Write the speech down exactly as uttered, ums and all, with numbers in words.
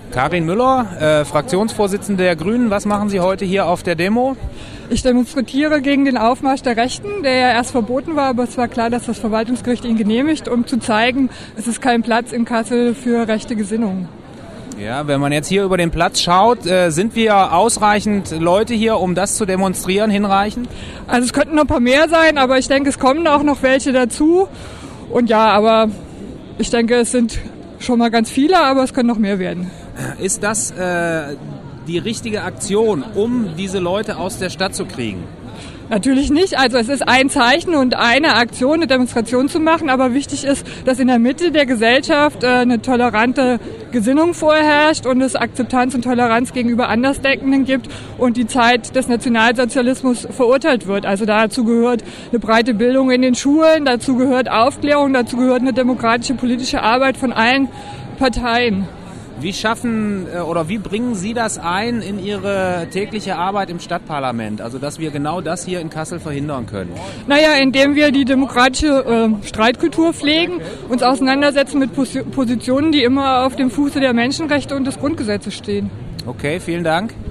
Karin Müller, äh, Fraktionsvorsitzende der Grünen. Was machen Sie heute hier auf der Demo? Ich demonstriere gegen den Aufmarsch der Rechten, der ja erst verboten war, aber es war klar, dass das Verwaltungsgericht ihn genehmigt, um zu zeigen, es ist kein Platz in Kassel für rechte Gesinnungen. Ja, wenn man jetzt hier über den Platz schaut, äh, sind wir ausreichend Leute hier, um das zu demonstrieren, hinreichend? Also es könnten noch ein paar mehr sein, aber ich denke, es kommen auch noch welche dazu. Und ja, aber ich denke, es sind schon mal ganz viele, aber es können noch mehr werden. Ist das äh, die richtige Aktion, um diese Leute aus der Stadt zu kriegen? Natürlich nicht. Also es ist ein Zeichen und eine Aktion, eine Demonstration zu machen, aber wichtig ist, dass in der Mitte der Gesellschaft äh, eine tolerante Gesinnung vorherrscht und es Akzeptanz und Toleranz gegenüber Andersdenkenden gibt und die Zeit des Nationalsozialismus verurteilt wird. Also dazu gehört eine breite Bildung in den Schulen, dazu gehört Aufklärung, dazu gehört eine demokratische politische Arbeit von allen Parteien. Wie schaffen oder wie bringen Sie das ein in Ihre tägliche Arbeit im Stadtparlament? Also, dass wir genau das hier in Kassel verhindern können? Naja, indem wir die demokratische äh, Streitkultur pflegen, uns auseinandersetzen mit Pos- Positionen, die immer auf dem Fuße der Menschenrechte und des Grundgesetzes stehen. Okay, vielen Dank.